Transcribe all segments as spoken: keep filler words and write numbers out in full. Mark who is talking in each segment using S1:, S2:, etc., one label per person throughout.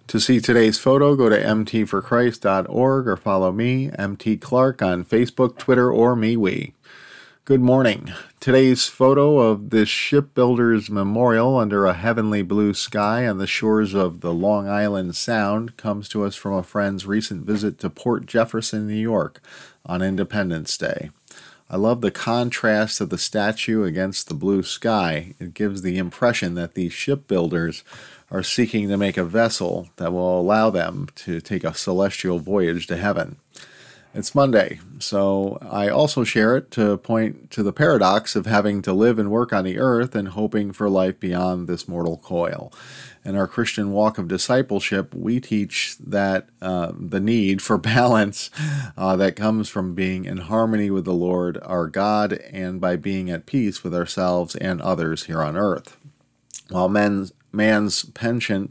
S1: To see today's photo, go to m t for christ dot org or follow me, M T Clark, on Facebook, Twitter, or MeWe. Good morning. Today's photo of this shipbuilder's memorial under a heavenly blue sky on the shores of the Long Island Sound comes to us from a friend's recent visit to Port Jefferson, New York on Independence Day. I love the contrast of the statue against the blue sky. It gives the impression that these shipbuilders are seeking to make a vessel that will allow them to take a celestial voyage to heaven. It's Monday, so I also share it to point to the paradox of having to live and work on the earth and hoping for life beyond this mortal coil. In our Christian walk of discipleship, we teach that uh, the need for balance uh, that comes from being in harmony with the Lord our God and by being at peace with ourselves and others here on earth. While men's man's penchant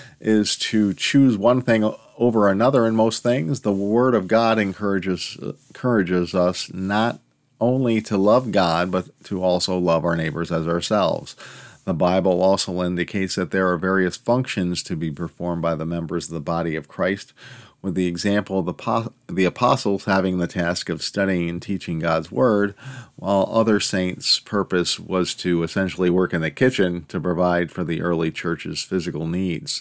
S1: is to choose one thing over another in most things, the Word of God encourages encourages us not only to love God, but to also love our neighbors as ourselves. The Bible also indicates that there are various functions to be performed by the members of the body of Christ, with the example of the, the apostles having the task of studying and teaching God's Word, while other saints' purpose was to essentially work in the kitchen to provide for the early church's physical needs.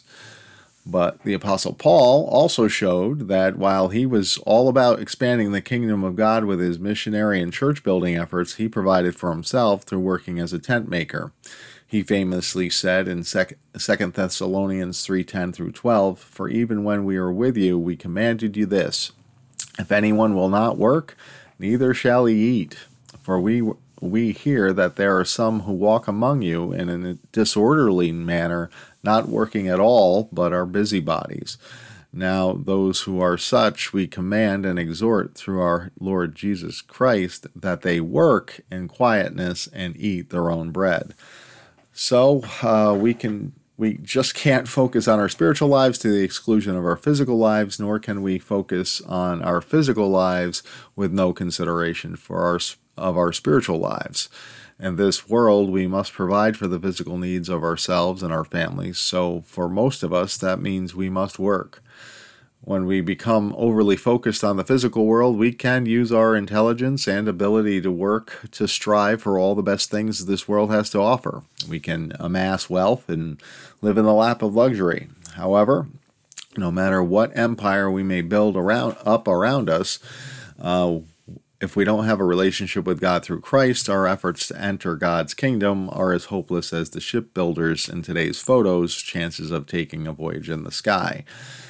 S1: But the Apostle Paul also showed that while he was all about expanding the kingdom of God with his missionary and church-building efforts, he provided for himself through working as a tent maker. He famously said in Second Thessalonians three ten through twelve, "For even when we were with you, we commanded you this, if anyone will not work, neither shall he eat. For we we hear that there are some who walk among you in a disorderly manner, not working at all, but are busybodies. Now those who are such we command and exhort through our Lord Jesus Christ, that they work in quietness and eat their own bread." So uh, we can we just can't focus on our spiritual lives to the exclusion of our physical lives, nor can we focus on our physical lives with no consideration for our of our spiritual lives. In this world, we must provide for the physical needs of ourselves and our families. So for most of us, that means we must work. When we become overly focused on the physical world, we can use our intelligence and ability to work to strive for all the best things this world has to offer. We can amass wealth and live in the lap of luxury. However, no matter what empire we may build around up around us, uh, if we don't have a relationship with God through Christ, our efforts to enter God's kingdom are as hopeless as the shipbuilders in today's photos' chances of taking a voyage in the sky.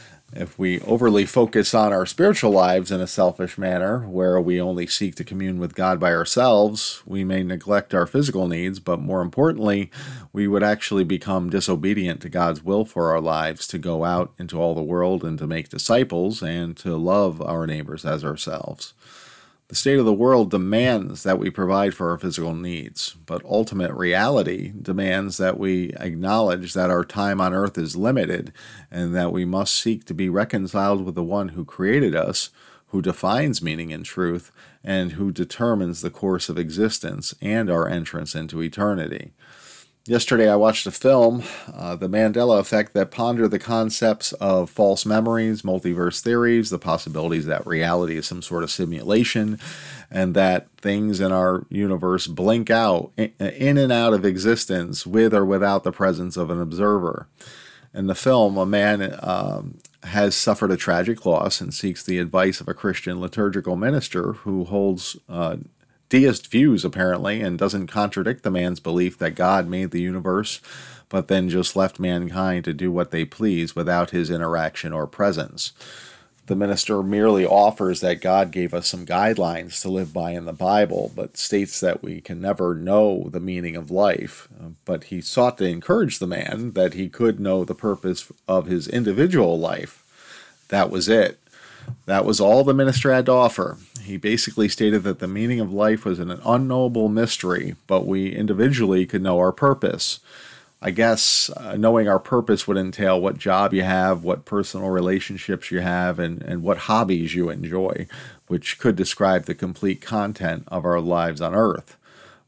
S1: If we overly focus on our spiritual lives in a selfish manner, where we only seek to commune with God by ourselves, we may neglect our physical needs, but more importantly, we would actually become disobedient to God's will for our lives to go out into all the world and to make disciples and to love our neighbors as ourselves. The state of the world demands that we provide for our physical needs, but ultimate reality demands that we acknowledge that our time on earth is limited and that we must seek to be reconciled with the one who created us, who defines meaning and truth, and who determines the course of existence and our entrance into eternity. Yesterday I watched a film, uh, The Mandela Effect, that pondered the concepts of false memories, multiverse theories, the possibilities that reality is some sort of simulation, and that things in our universe blink out, in and out of existence, with or without the presence of an observer. In the film, a man um, has suffered a tragic loss and seeks the advice of a Christian liturgical minister who holds uh, deist views, apparently, and doesn't contradict the man's belief that God made the universe, but then just left mankind to do what they please without his interaction or presence. The minister merely offers that God gave us some guidelines to live by in the Bible, but states that we can never know the meaning of life. But he sought to encourage the man that he could know the purpose of his individual life. That was it. That was all the minister had to offer. He basically stated that the meaning of life was an unknowable mystery, but we individually could know our purpose. I guess uh, knowing our purpose would entail what job you have, what personal relationships you have, and, and what hobbies you enjoy, which could describe the complete content of our lives on earth.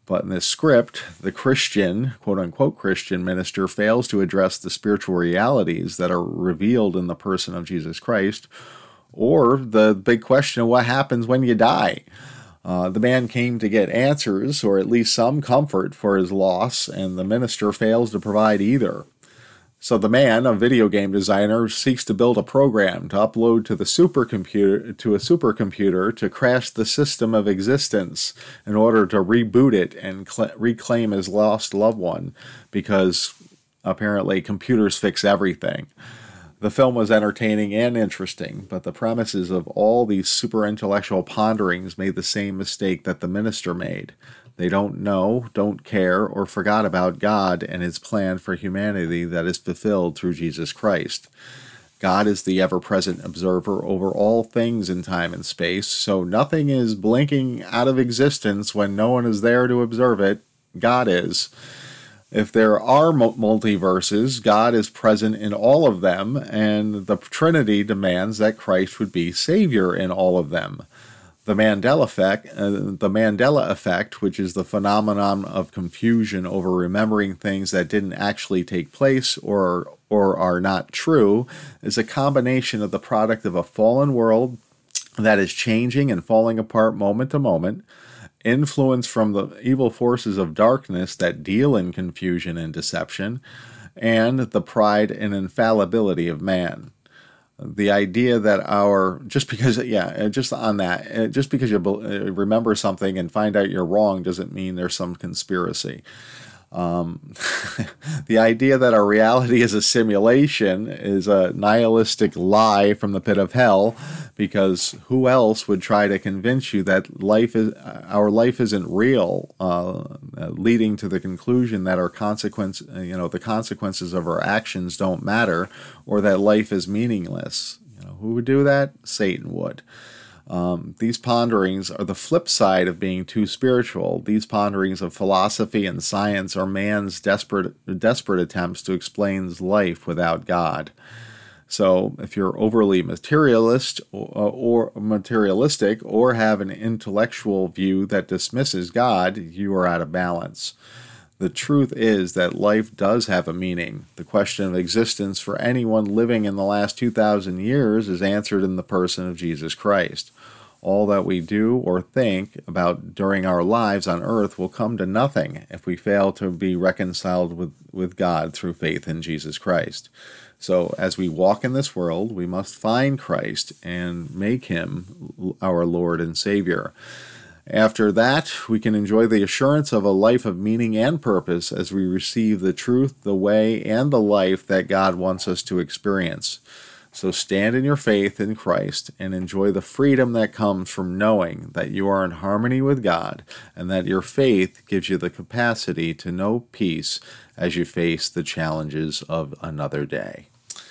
S1: But in this script, the Christian, quote-unquote Christian minister fails to address the spiritual realities that are revealed in the person of Jesus Christ, or the big question of what happens when you die. Uh, the man came to get answers, or at least some comfort for his loss, and the minister fails to provide either. So the man, a video game designer, seeks to build a program to upload to the supercomputer to a supercomputer to crash the system of existence in order to reboot it and cl- reclaim his lost loved one, because apparently computers fix everything. The film was entertaining and interesting, but the premises of all these super intellectual ponderings made the same mistake that the minister made. They don't know, don't care, or forgot about God and his plan for humanity that is fulfilled through Jesus Christ. God is the ever-present observer over all things in time and space, so nothing is blinking out of existence when no one is there to observe it. God is. If there are multiverses, God is present in all of them, and the Trinity demands that Christ would be Savior in all of them. The Mandela effect, uh, the Mandela effect, which is the phenomenon of confusion over remembering things that didn't actually take place or or are not true, is a combination of the product of a fallen world that is changing and falling apart moment to moment, influence from the evil forces of darkness that deal in confusion and deception, and the pride and infallibility of man. The idea that our, just because, yeah, just on that, just because you remember something and find out you're wrong doesn't mean there's some conspiracy. Um, the idea that our reality is a simulation is a nihilistic lie from the pit of hell, because who else would try to convince you that life is our life isn't real, uh, leading to the conclusion that our consequence, you know, the consequences of our actions don't matter, or that life is meaningless. You know, who would do that? Satan would. Um, these ponderings are the flip side of being too spiritual. These ponderings of philosophy and science are man's desperate, desperate attempts to explain life without God. So, if you're overly materialist or, or materialistic, or have an intellectual view that dismisses God, you are out of balance. The truth is that life does have a meaning. The question of existence for anyone living in the last two thousand years is answered in the person of Jesus Christ. All that we do or think about during our lives on earth will come to nothing if we fail to be reconciled with, with God through faith in Jesus Christ. So as we walk in this world, we must find Christ and make him our Lord and Savior. After that, we can enjoy the assurance of a life of meaning and purpose as we receive the truth, the way, and the life that God wants us to experience. So stand in your faith in Christ and enjoy the freedom that comes from knowing that you are in harmony with God, and that your faith gives you the capacity to know peace as you face the challenges of another day.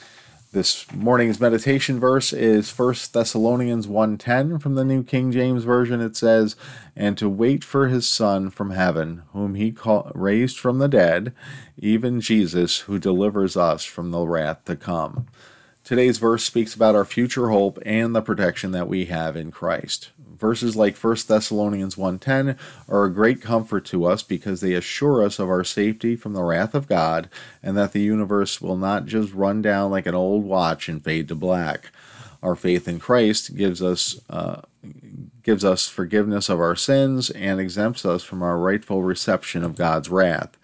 S1: This morning's meditation verse is First Thessalonians one ten from the New King James Version. It says, "And to wait for his Son from heaven, whom he call, raised from the dead, even Jesus, who delivers us from the wrath to come." Today's verse speaks about our future hope and the protection that we have in Christ. Verses like First Thessalonians one ten are a great comfort to us because they assure us of our safety from the wrath of God, and that the universe will not just run down like an old watch and fade to black. Our faith in Christ gives us uh, gives us forgiveness of our sins and exempts us from our rightful reception of God's wrath.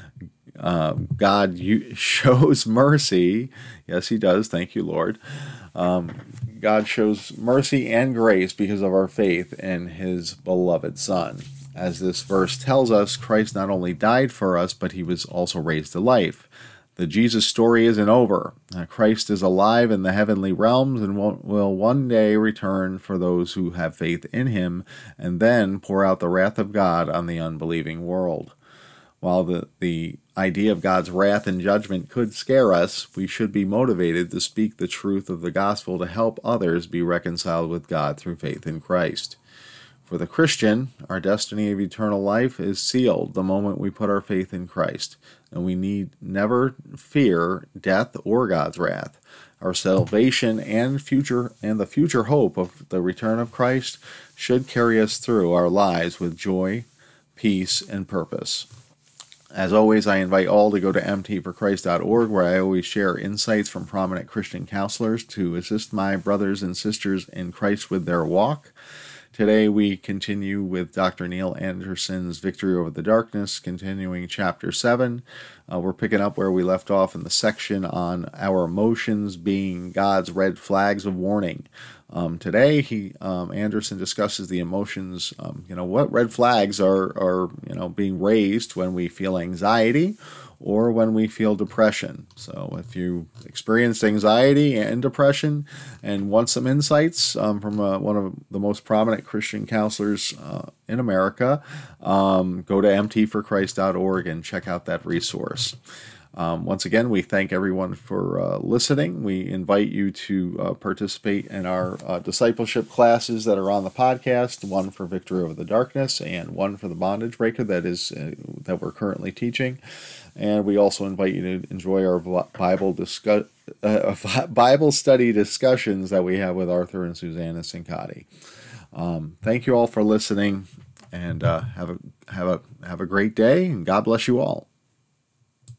S1: Uh, God shows mercy. Yes, he does. Thank you, Lord. Um, God shows mercy and grace because of our faith in his beloved Son. As this verse tells us, Christ not only died for us, but he was also raised to life. The Jesus story isn't over. Uh, Christ is alive in the heavenly realms and will, will one day return for those who have faith in him, and then pour out the wrath of God on the unbelieving world. While the, the idea of God's wrath and judgment could scare us, we should be motivated to speak the truth of the gospel to help others be reconciled with God through faith in Christ. For the Christian, our destiny of eternal life is sealed the moment we put our faith in Christ, and we need never fear death or God's wrath. Our salvation and future and the future hope of the return of Christ should carry us through our lives with joy, peace, and purpose. As always, I invite all to go to m t for christ dot org, where I always share insights from prominent Christian counselors to assist my brothers and sisters in Christ with their walk. Today we continue with Doctor Neil Anderson's Victory Over the Darkness, continuing Chapter seven. Uh, we're picking up where we left off in the section on our emotions being God's red flags of warning. Um, today, he um, Anderson discusses the emotions. Um, you know, what red flags are are you know being raised when we feel anxiety or when we feel depression. So, if you experienced anxiety and depression and want some insights um, from uh, one of the most prominent Christian counselors uh, in America, um, go to m t for christ dot org and check out that resource. Um, once again, we thank everyone for uh, listening. We invite you to uh, participate in our uh, discipleship classes that are on the podcast, one for Victory Over the Darkness and one for the Bondage Breaker that is uh, that we're currently teaching. And we also invite you to enjoy our Bible discuss, uh, Bible study discussions that we have with Arthur and Susanna Sincotti. Um, thank you all for listening, and uh, have a have a have a great day, and God bless you all.